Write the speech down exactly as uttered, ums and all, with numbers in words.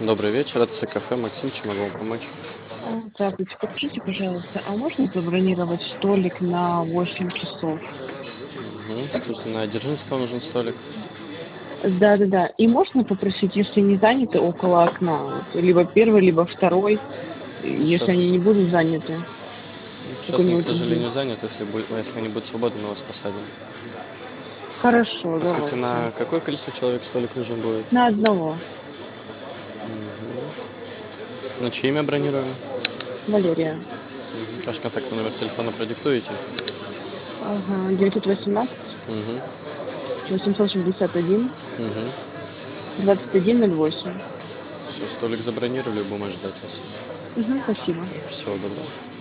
Добрый вечер, это С-кафе. Максим, чем могу вам помочь? А, Здравствуйте, подскажите, пожалуйста, а можно забронировать столик на восемь часов? Мгм. Скажите, на Дзержинского нужен столик? Да-да-да. И можно попросить, если не заняты, около окна, вот, либо первый, либо второй, если Сейчас, они не будут заняты, сейчас они, к какой-нибудь сожалению, один. заняты. Если, будет, если они будут свободны, мы вас посадим. Хорошо, А скажите, давайте. на какое количество человек столик нужен будет? На одного. На чье имя бронируем? Валерия. Мгм. Ваш контактный номер телефона продиктуете? Ага, девятьсот восемнадцать Угу. восемьсот шестьдесят один Угу. двадцать один ноль восемь. Все, столик забронировали, будем ждать вас. Угу, спасибо. Всего доброго.